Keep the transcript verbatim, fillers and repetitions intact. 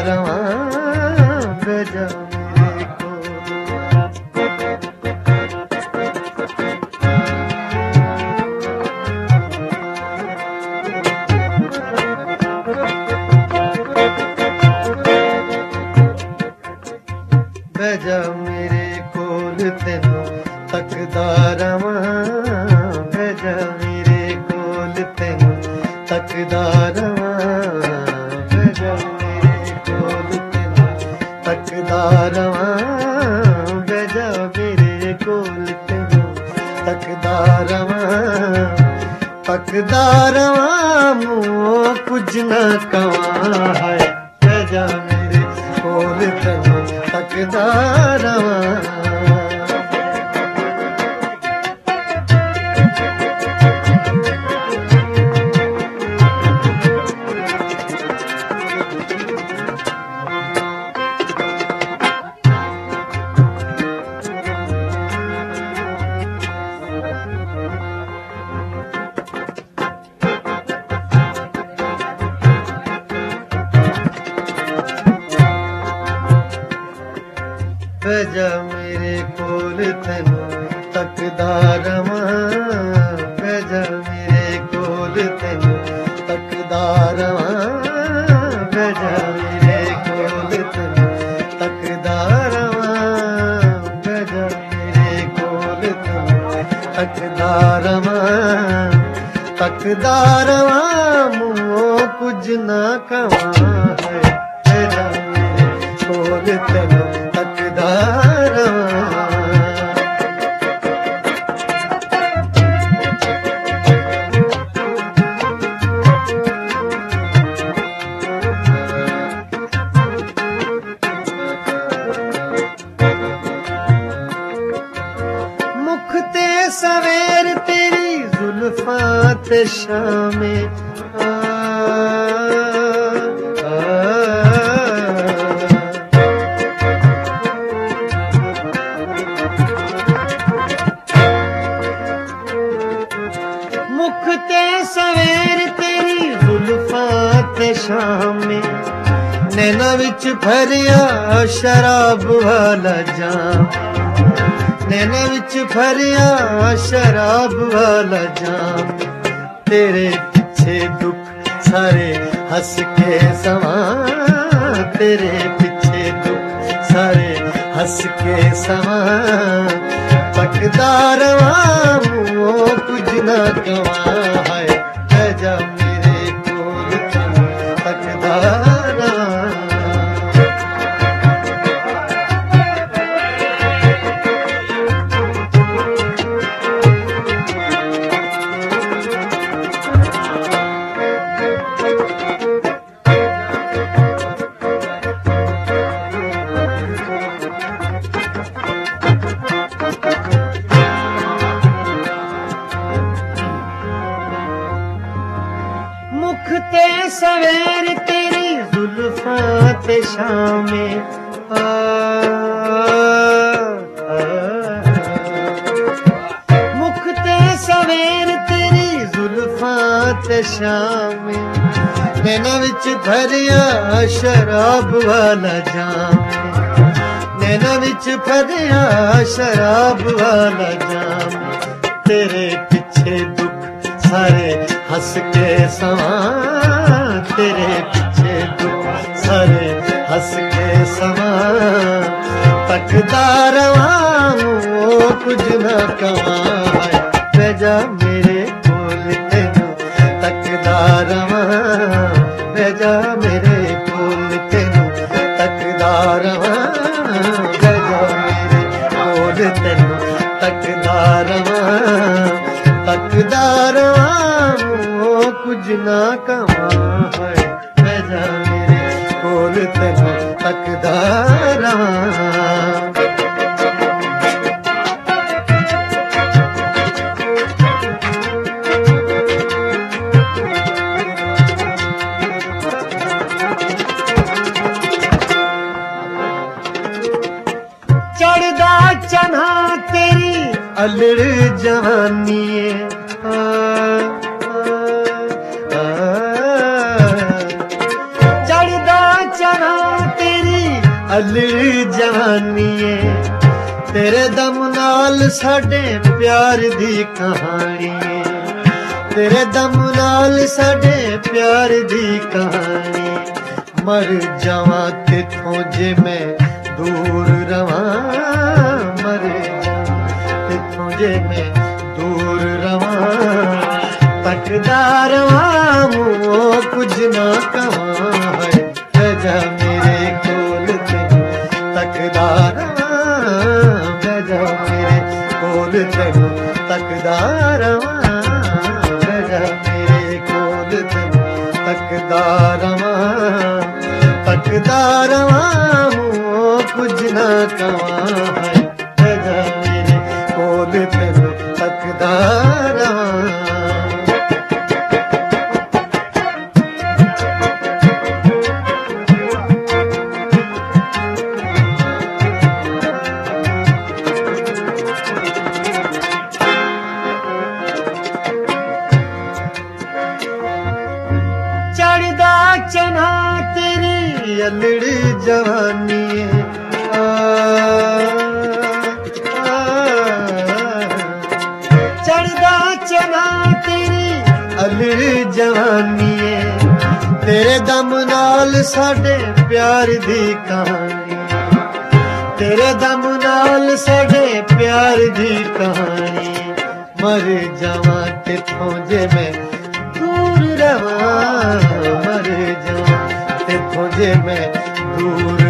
रवा बेजा मेरे को। बेजा मेरे कोल तेनू तकदा रवा बेजा मेरे कोल तेनू तकदा रवा बेजा मेरे कोल तेनू तकदा रवा बेजा मेरे कोल तेनू तकदा रवा तकदा रवा मुँह कुछ न कवा है बेजा मेरे कोल तेनू तकदा रवा। बेजा मेरे कोल तेनू तकदा रवा बेजा मेरे कोल तेनू तकदा रवा बेजा मेरे कोल तेनू तकदा रवा बेजा मेरे कोल तेनू तकदा रवा तकदा रवा मुँह कुछ न कवा है बेजा मेरे कोल तेनू तकदा रवा। मुख ते सवेर तेरी जुल्फां ते शामे मुख ते सवेर तेरी जुल्फां ते शामे नैना विच भरिया शराब वाला जाम नैना विच भरिया शराब वाला जाम तेरे पीछे दुख सारे हंस के समा तेरे पीछे दुख सारे हंस के समा तकदा रवा मुँह कुछ न कवा है बेजा मेरे कोल तेनू तकदा रवा। मुख ते सवेर तेरी जुल्फां ते शामे आ, आ, मुख ते सवेर तेरी जुल्फां ते शामे नैना विच भरिया शराब वाला जाम नैना विच भरिया शराब वाला जाम तेरे पीछे दुख सारे हंस के समा तेरे पीछे दुख सारे हंस के समा तकदा रवा कुछ न कवा है बेजा मेरे कोल तेनू तकदा रवा बेजा मेरे कोल तेनू तकदा रवा बेजा मेरे कोल तेनू तकदा रवा तकदा रवा कुछ ना कवा है बेजा मेरे कोल तेनू तकदा रवा। चढ़दा चन्हा तेरी अलड़ जवानी चढ़दा चन्हा अली जवानीए तेरे दम नाल साडे प्यार दी कहानी, तेरे दम नाल साडे प्यार दी कहानी। मर जावा तेथों जे मैं दूर रवां, मर जावा तेथों जे मैं दूर रवां। तकदा रवां मुँह कुछ ना कवां है, रह जा मेरे कोल तेनू तकदा रवां, रह जा मेरे कोल तेनू तकदा रवां, रह जा मेरे कोल तेनू तकदा रवां। तकदा रवां मुँह कुछ ना कवां है, रह जा मेरे कोल तेनू तकदा रवां। चढ़दा चना तेरी अलड़ी जवानी, चढ़दा चना तेरी अलड़ी जवानी, तेरे दम नाल साडे प्यार दी कहानी, तेरे दम नाल साडे प्यार दी कहानी। मर जावा तेथों जे मैं दूर रवां, मर जावा तेथों जे मैं दूर